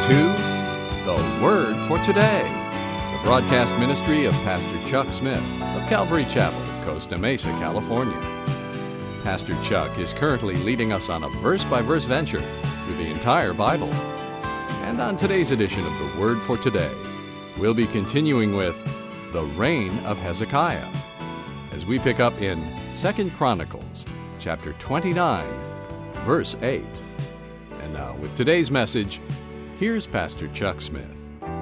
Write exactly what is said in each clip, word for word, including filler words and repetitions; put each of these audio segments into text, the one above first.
to The Word for Today, the broadcast ministry of Pastor Chuck Smith of Calvary Chapel, Costa Mesa, California. Pastor Chuck is currently leading us on a verse-by-verse venture through the entire Bible. And on today's edition of The Word for Today, we'll be continuing with the reign of Hezekiah, as we pick up in Second Chronicles, chapter twenty-nine, verse eight. And now, with today's message, here's Pastor Chuck Smith.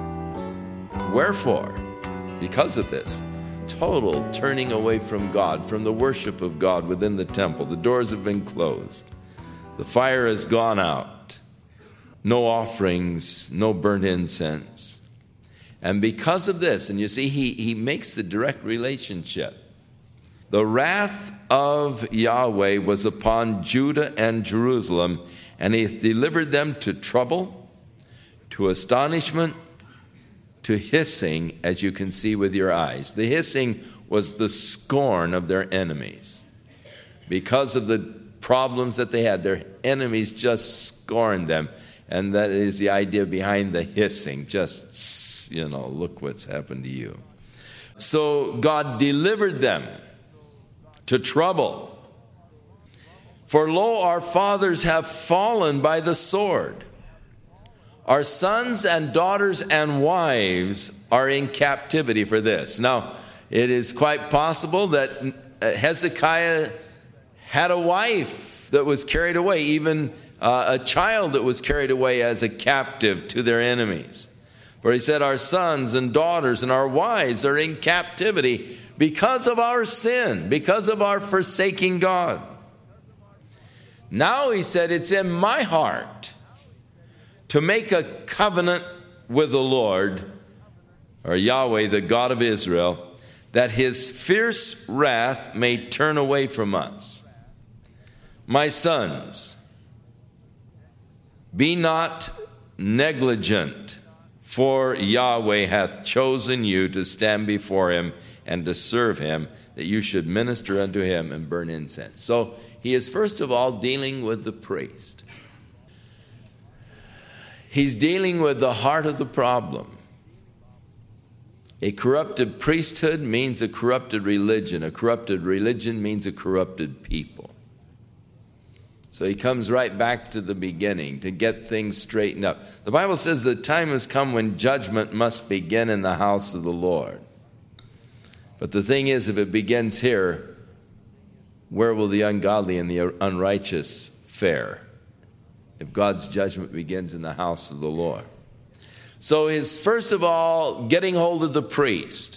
Wherefore, because of this, total turning away from God, from the worship of God within the temple, the doors have been closed. The fire has gone out. No offerings, no burnt incense. And because of this, and you see, he, he makes the direct relationship. The wrath of Yahweh was upon Judah and Jerusalem, and he delivered them to trouble, to astonishment, to hissing, as you can see with your eyes. The hissing was the scorn of their enemies. Because of the problems that they had, their enemies just scorned them. And that is the idea behind the hissing. Just, you know, look what's happened to you. So God delivered them to trouble. For lo, our fathers have fallen by the sword. Our sons and daughters and wives are in captivity for this. Now, it is quite possible that Hezekiah had a wife that was carried away, even uh, a child that was carried away as a captive to their enemies. For he said, our sons and daughters and our wives are in captivity because of our sin, because of our forsaking God. Now, he said, it's in my heart to make a covenant with the Lord, or Yahweh, the God of Israel, that his fierce wrath may turn away from us. My sons, be not negligent, for Yahweh hath chosen you to stand before him and to serve him, that you should minister unto him and burn incense. So he is first of all dealing with the priest. He's dealing with the heart of the problem. A corrupted priesthood means a corrupted religion. A corrupted religion means a corrupted people. So he comes right back to the beginning to get things straightened up. The Bible says the time has come when judgment must begin in the house of the Lord. But the thing is, if it begins here, where will the ungodly and the unrighteous fare? If God's judgment begins in the house of the Lord. So his, first of all, getting hold of the priest,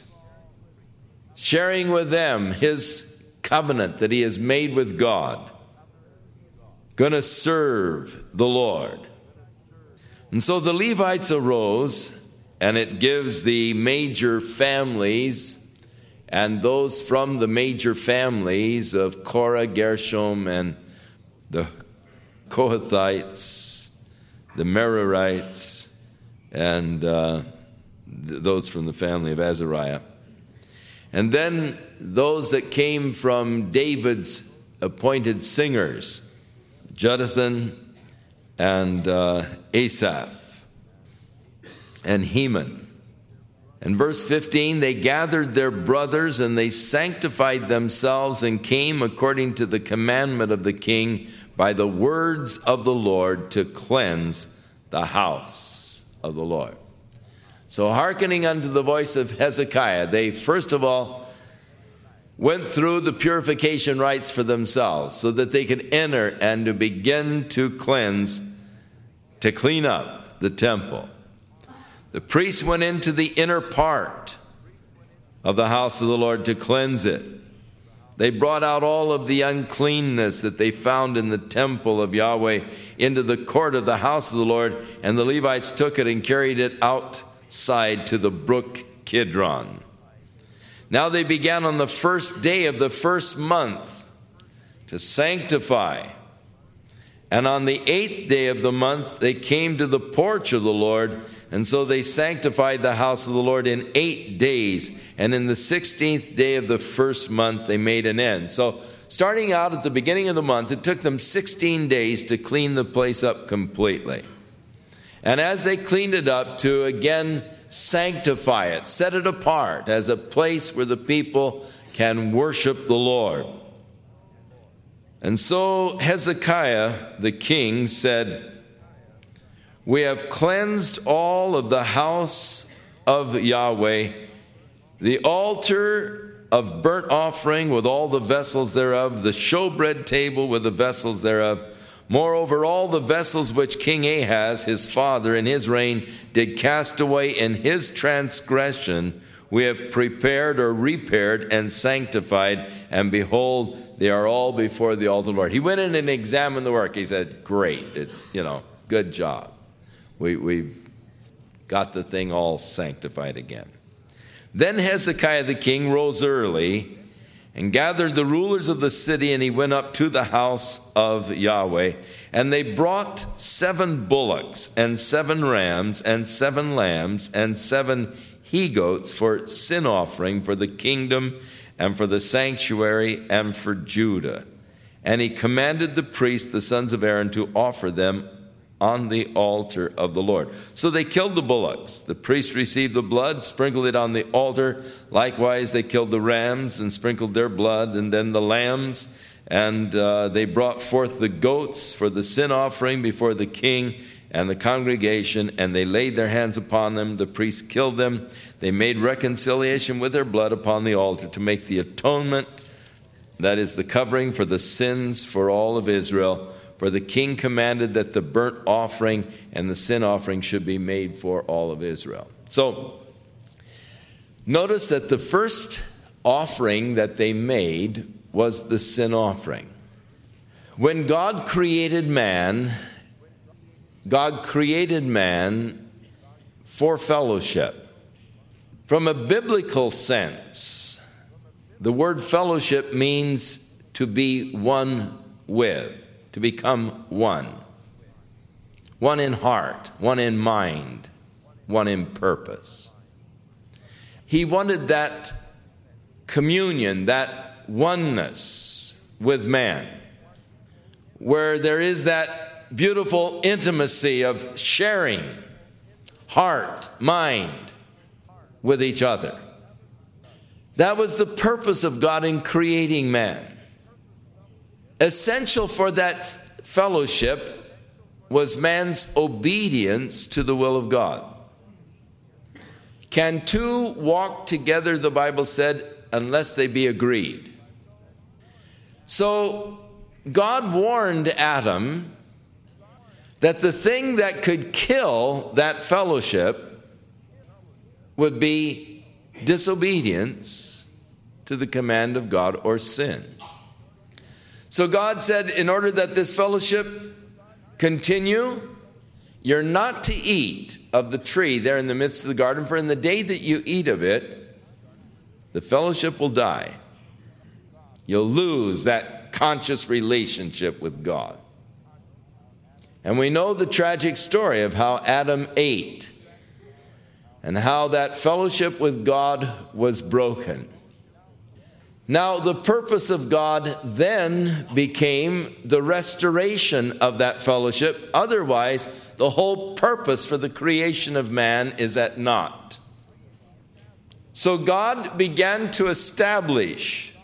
sharing with them his covenant that he has made with God, going to serve the Lord. And so the Levites arose, and it gives the major families and those from the major families of Korah, Gershom, and the Kohathites, the Merarites, and uh, th- those from the family of Azariah. And then those that came from David's appointed singers, Jonathan and uh, Asaph and Heman. In verse fifteen, they gathered their brothers and they sanctified themselves and came according to the commandment of the king by the words of the Lord to cleanse the house of the Lord. So hearkening unto the voice of Hezekiah, they first of all went through the purification rites for themselves so that they could enter and to begin to cleanse, to clean up the temple. The priests went into the inner part of the house of the Lord to cleanse it. They brought out all of the uncleanness that they found in the temple of Yahweh into the court of the house of the Lord, and the Levites took it and carried it outside to the brook Kidron. Now they began on the first day of the first month to sanctify. And on the eighth day of the month, they came to the porch of the Lord, and so they sanctified the house of the Lord in eight days. And in the sixteenth day of the first month, they made an end. So starting out at the beginning of the month, it took them sixteen days to clean the place up completely. And as they cleaned it up, to again sanctify it, set it apart as a place where the people can worship the Lord. And so Hezekiah the king said, "We have cleansed all of the house of Yahweh, the altar of burnt offering with all the vessels thereof, the showbread table with the vessels thereof. Moreover, all the vessels which King Ahaz, his father, in his reign did cast away in his transgression, we have prepared or repaired and sanctified, and behold, they are all before the altar of the Lord." He went in and examined the work. He said, "Great, it's, you know, good job. We, we've got the thing all sanctified again." Then Hezekiah the king rose early and gathered the rulers of the city, and he went up to the house of Yahweh. And they brought seven bullocks and seven rams and seven lambs and seven he-goats for sin offering for the kingdom and for the sanctuary and for Judah. And he commanded the priests, the sons of Aaron, to offer them on the altar of the Lord. So they killed the bullocks. The priests received the blood, sprinkled it on the altar. Likewise, they killed the rams and sprinkled their blood, and then the lambs. And uh, they brought forth the goats for the sin offering before the king and the congregation, and they laid their hands upon them. The priests killed them. They made reconciliation with their blood upon the altar to make the atonement, that is, the covering for the sins for all of Israel. For the king commanded that the burnt offering and the sin offering should be made for all of Israel. So, notice that the first offering that they made was the sin offering. When God created man, God created man for fellowship. From a biblical sense, the word fellowship means to be one with. To become one. One in heart, one in mind, one in purpose. He wanted that communion, that oneness with man, where there is that beautiful intimacy of sharing heart, mind with each other. That was the purpose of God in creating man. Essential for that fellowship was man's obedience to the will of God. Can two walk together, the Bible said, unless they be agreed? So God warned Adam that the thing that could kill that fellowship would be disobedience to the command of God or sin. So God said, in order that this fellowship continue, you're not to eat of the tree there in the midst of the garden, for in the day that you eat of it, the fellowship will die. You'll lose that conscious relationship with God. And we know the tragic story of how Adam ate and how that fellowship with God was broken. Now, the purpose of God then became the restoration of that fellowship. Otherwise, the whole purpose for the creation of man is at naught. So God began to establish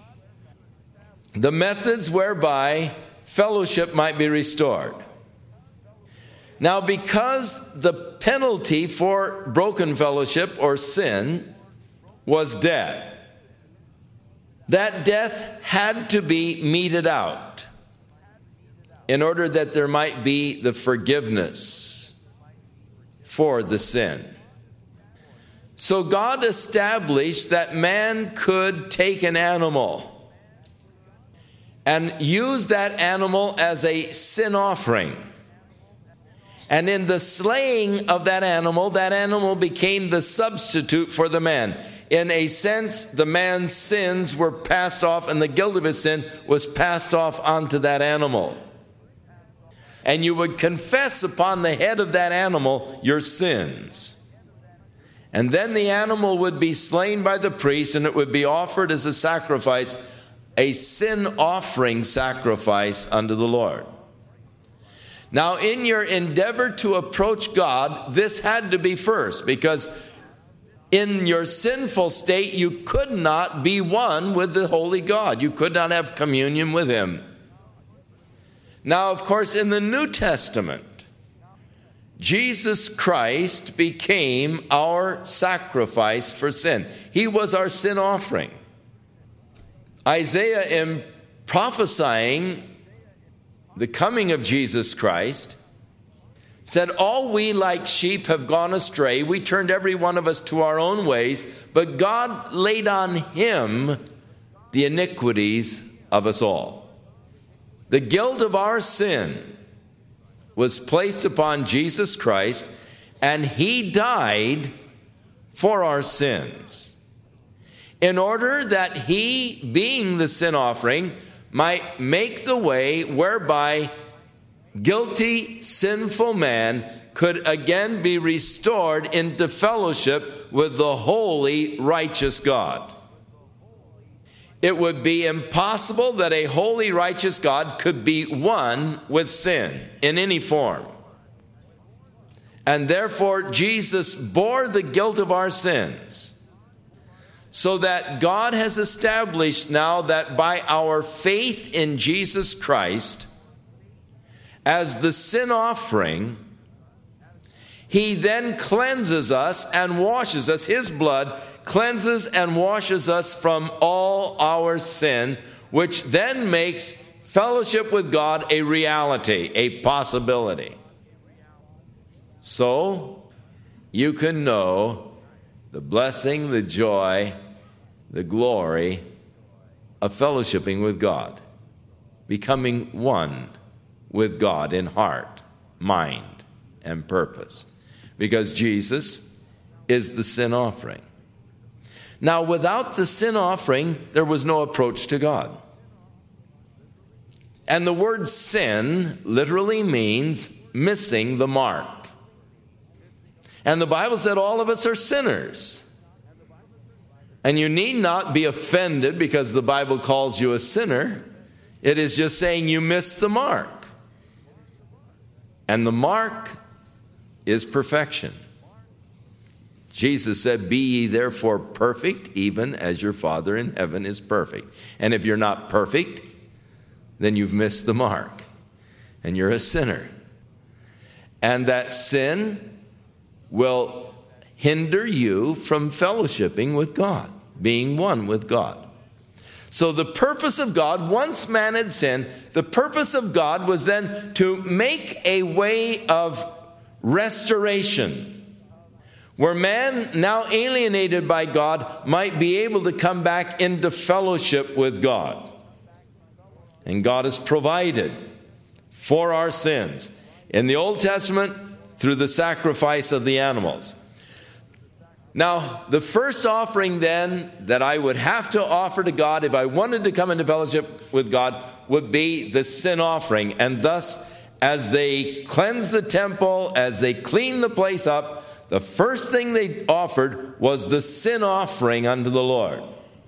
the methods whereby fellowship might be restored. Now, because the penalty for broken fellowship or sin was death, that death had to be meted out in order that there might be the forgiveness for the sin. So God established that man could take an animal and use that animal as a sin offering. And in the slaying of that animal, that animal became the substitute for the man. In a sense, the man's sins were passed off, and the guilt of his sin was passed off onto that animal. And you would confess upon the head of that animal your sins. And then the animal would be slain by the priest, and it would be offered as a sacrifice, a sin offering sacrifice unto the Lord. Now, in your endeavor to approach God, this had to be first, because in your sinful state, you could not be one with the holy God. You could not have communion with him. Now, of course, in the New Testament, Jesus Christ became our sacrifice for sin. He was our sin offering. Isaiah, in prophesying the coming of Jesus Christ, said, all we like sheep have gone astray. We turned every one of us to our own ways, but God laid on him the iniquities of us all. The guilt of our sin was placed upon Jesus Christ, and he died for our sins, in order that he, being the sin offering, might make the way whereby guilty, sinful man could again be restored into fellowship with the holy, righteous God. It would be impossible that a holy, righteous God could be one with sin in any form. And therefore, Jesus bore the guilt of our sins, so that God has established now that by our faith in Jesus Christ as the sin offering, he then cleanses us and washes us. His blood cleanses and washes us from all our sin, which then makes fellowship with God a reality, a possibility. So you can know the blessing, the joy, the glory of fellowshipping with God, becoming one with God in heart, mind, and purpose, because Jesus is the sin offering. Now, without the sin offering, there was no approach to God. And the word sin literally means missing the mark. And the Bible said all of us are sinners. And you need not be offended because the Bible calls you a sinner. It is just saying you missed the mark. And the mark is perfection. Jesus said, be ye therefore perfect, even as your Father in heaven is perfect. And if you're not perfect, then you've missed the mark, and you're a sinner. And that sin will hinder you from fellowshipping with God, being one with God. So the purpose of God, once man had sinned, the purpose of God was then to make a way of restoration, where man, now alienated by God, might be able to come back into fellowship with God. And God has provided for our sins in the Old Testament through the sacrifice of the animals. Now, the first offering then that I would have to offer to God if I wanted to come into fellowship with God would be the sin offering. And thus, as they cleansed the temple, as they cleaned the place up, the first thing they offered was the sin offering unto the Lord.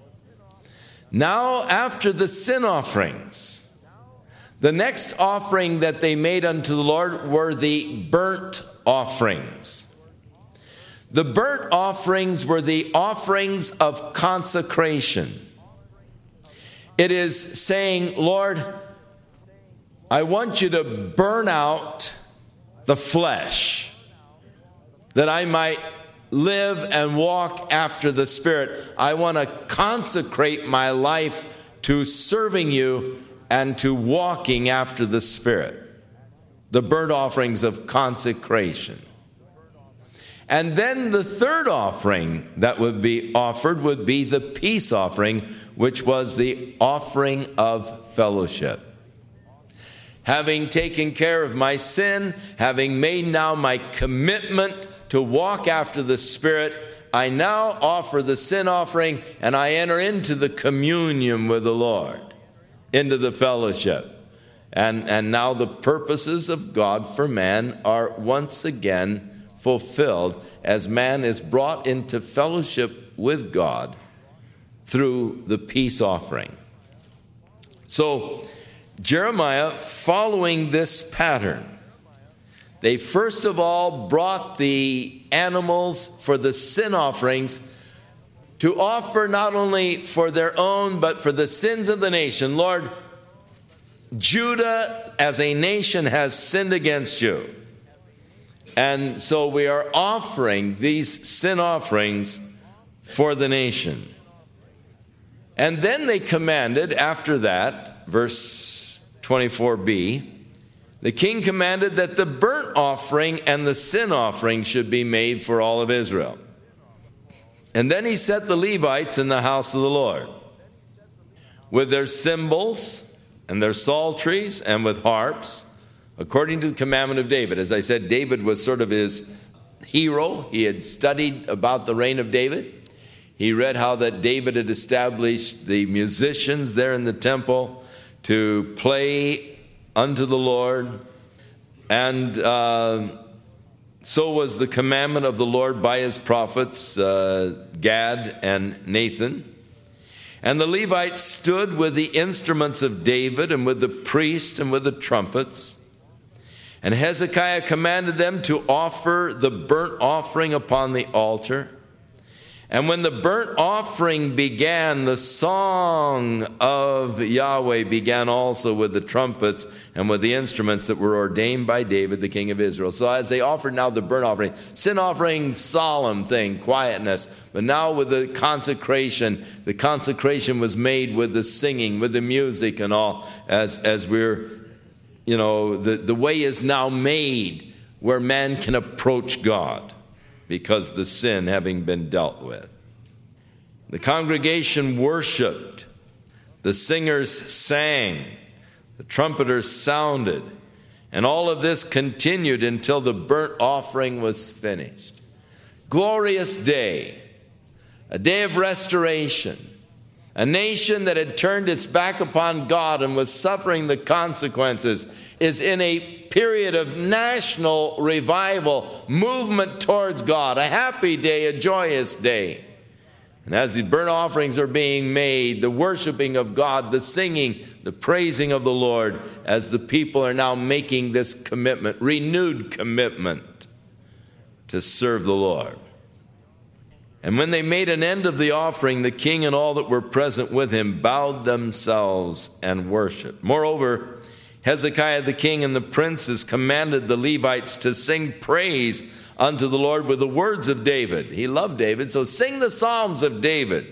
Now, after the sin offerings, the next offering that they made unto the Lord were the burnt offerings. The burnt offerings were the offerings of consecration. It is saying, Lord, I want you to burn out the flesh, that I might live and walk after the Spirit. I want to consecrate my life to serving you and to walking after the Spirit. The burnt offerings of consecration. And then the third offering that would be offered would be the peace offering, which was the offering of fellowship. Having taken care of my sin, having made now my commitment to walk after the Spirit, I now offer the sin offering and I enter into the communion with the Lord, into the fellowship. And, and now the purposes of God for man are once again fulfilled as man is brought into fellowship with God through the peace offering. So Jeremiah, following this pattern, They first of all brought the animals for the sin offerings to offer not only for their own, but for the sins of the nation. Lord, Judah as a nation has sinned against you. And so we are offering these sin offerings for the nation. And then they commanded, after that, verse twenty-four b, the king commanded that the burnt offering and the sin offering should be made for all of Israel. And then he set the Levites in the house of the Lord with their cymbals and their psalteries and with harps, according to the commandment of David. As I said, David was sort of his hero. He had studied about the reign of David. He read how that David had established the musicians there in the temple to play unto the Lord. And uh, so was the commandment of the Lord by his prophets, uh, Gad and Nathan. And the Levites stood with the instruments of David and with the priest and with the trumpets. And Hezekiah commanded them to offer the burnt offering upon the altar. And when the burnt offering began, the song of Yahweh began also with the trumpets and with the instruments that were ordained by David, the king of Israel. So as they offered now the burnt offering, sin offering, solemn thing, quietness. But now with the consecration, the consecration was made with the singing, with the music and all, as, as we're, you know, the, the way is now made where man can approach God, because the sin having been dealt with. The congregation worshiped, the singers sang, the trumpeters sounded, and all of this continued until the burnt offering was finished. Glorious day, a day of restoration. A nation that had turned its back upon God and was suffering the consequences is in a period of national revival, movement towards God, a happy day, a joyous day. And as the burnt offerings are being made, the worshiping of God, the singing, the praising of the Lord, as the people are now making this commitment, renewed commitment to serve the Lord. And when they made an end of the offering, the king and all that were present with him bowed themselves and worshiped. Moreover, Hezekiah the king and the princes commanded the Levites to sing praise unto the Lord with the words of David. He loved David, so sing the psalms of David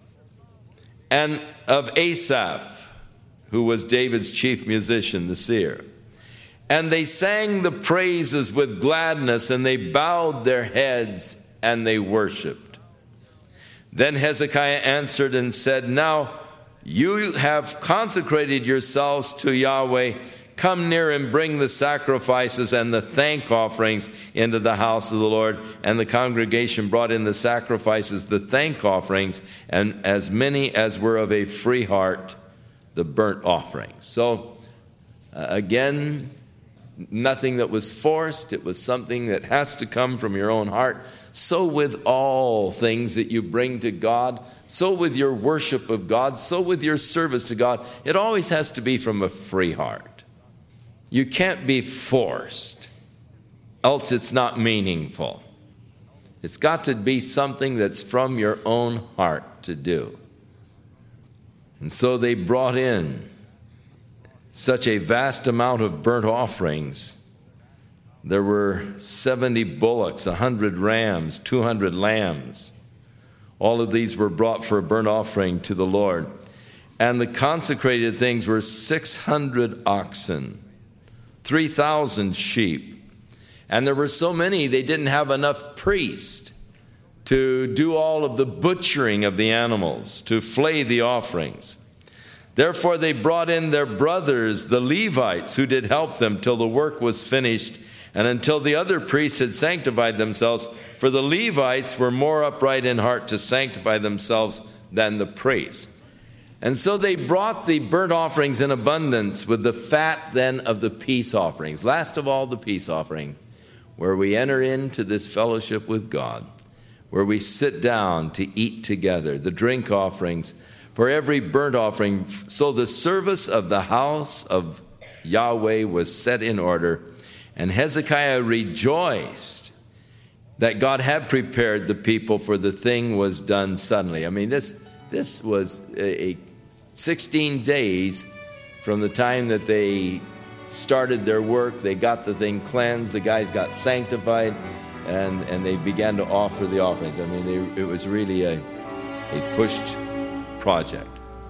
and of Asaph, who was David's chief musician, the seer. And they sang the praises with gladness, and they bowed their heads and they worshiped. Then Hezekiah answered and said, Now you have consecrated yourselves to Yahweh. Come near and bring the sacrifices and the thank offerings into the house of the Lord. And the congregation brought in the sacrifices, the thank offerings, and as many as were of a free heart, the burnt offerings. So, uh, again, nothing that was forced. It was something that has to come from your own heart. So with all things that you bring to God, so with your worship of God, so with your service to God, it always has to be from a free heart. You can't be forced, else it's not meaningful. It's got to be something that's from your own heart to do. And so they brought in such a vast amount of burnt offerings. There were seventy bullocks, one hundred rams, two hundred lambs. All of these were brought for a burnt offering to the Lord. And the consecrated things were six hundred oxen, three thousand sheep. And there were so many, they didn't have enough priests to do all of the butchering of the animals, to flay the offerings. Therefore they brought in their brothers, the Levites, who did help them till the work was finished, and until the other priests had sanctified themselves. For the Levites were more upright in heart to sanctify themselves than the priests. And so they brought the burnt offerings in abundance, with the fat then of the peace offerings. Last of all, the peace offering, where we enter into this fellowship with God, where we sit down to eat together, the drink offerings, for every burnt offering. So the service of the house of Yahweh was set in order, And Hezekiah rejoiced that God had prepared the people, for the thing was done suddenly. I mean, this this was a, a sixteen days from the time that they started their work. They got the thing cleansed, the guys got sanctified, and, and they began to offer the offerings. I mean, they, it was really a, a pushed project.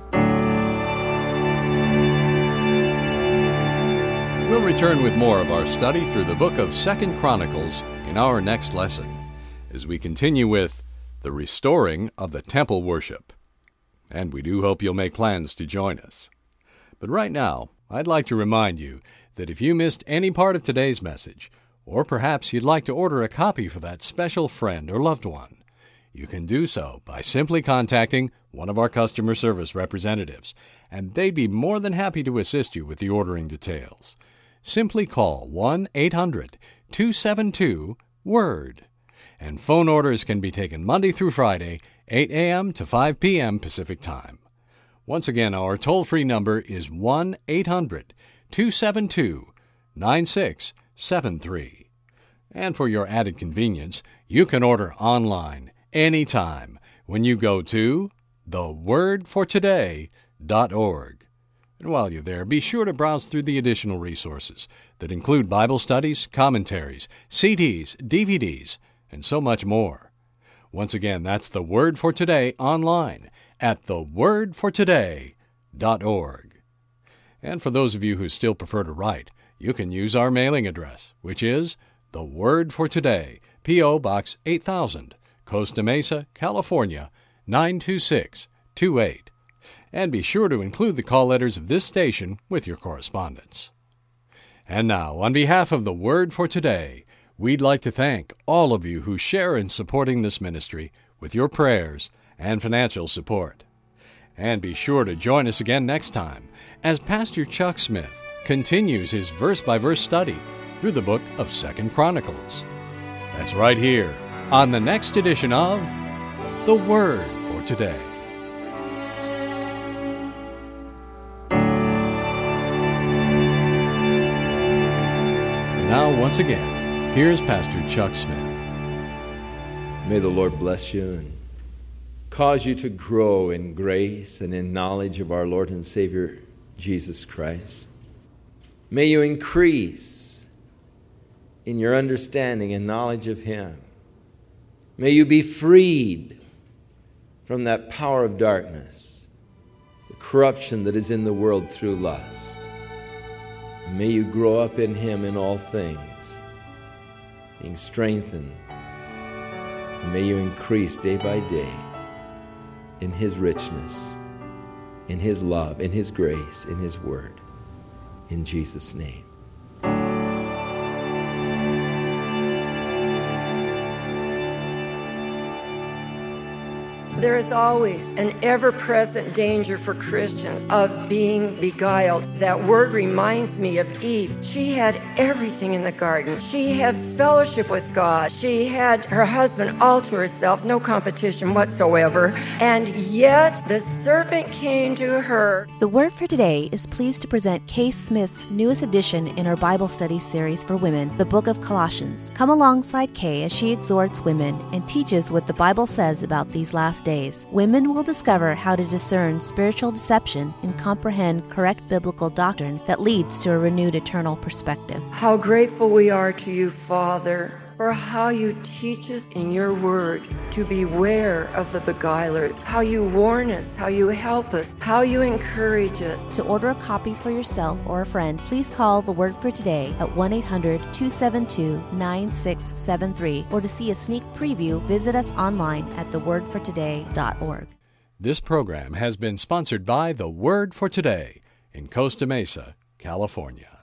We'll return with more of our study through the book of Second Chronicles in our next lesson, as we continue with the restoring of the temple worship. And we do hope you'll make plans to join us. But right now, I'd like to remind you that if you missed any part of today's message, or perhaps you'd like to order a copy for that special friend or loved one, you can do so by simply contacting one of our customer service representatives, and they'd be more than happy to assist you with the ordering details. Simply call one eight hundred two seven two WORD, and phone orders can be taken Monday through Friday, eight a.m. to five p.m. Pacific Time. Once again, our toll-free number is one eight hundred two seven two nine six seven three. And for your added convenience, you can order online anytime when you go to the word for today dot org. And while you're there, be sure to browse through the additional resources that include Bible studies, commentaries, C Ds, D V Ds, and so much more. Once again, that's The Word for Today online at the word for today dot org. And for those of you who still prefer to write, you can use our mailing address, which is The Word for Today, P O. Box eight thousand, Costa Mesa, California, nine two six two eight. And be sure to include the call letters of this station with your correspondence. And now, on behalf of The Word for Today, we'd like to thank all of you who share in supporting this ministry with your prayers and financial support. And be sure to join us again next time as Pastor Chuck Smith continues his verse-by-verse study through the book of Second Chronicles. That's right here on the next edition of The Word for Today. Now, once again, here's Pastor Chuck Smith. May the Lord bless you and cause you to grow in grace and in knowledge of our Lord and Savior, Jesus Christ. May you increase in your understanding and knowledge of Him. May you be freed from that power of darkness, the corruption that is in the world through lust. And may you grow up in Him in all things, being strengthened. And may you increase day by day in His richness, in His love, in His grace, in His word. In Jesus' name. There is always an ever-present danger for Christians of being beguiled. That word reminds me of Eve. She had everything in the garden. She had fellowship with God. She had her husband all to herself, no competition whatsoever. And yet the serpent came to her. The Word for Today is pleased to present Kay Smith's newest edition in our Bible study series for women, the Book of Colossians. Come alongside Kay as she exhorts women and teaches what the Bible says about these last days. Women will discover how to discern spiritual deception and comprehend correct biblical doctrine that leads to a renewed eternal perspective. How grateful we are to you, Father, for how you teach us in your word to beware of the beguilers, how you warn us, how you help us, how you encourage us. To order a copy for yourself or a friend, please call The Word for Today at one eight hundred two seven two nine six seven three, or to see a sneak preview, visit us online at the word for today dot org. This program has been sponsored by The Word for Today in Costa Mesa, California.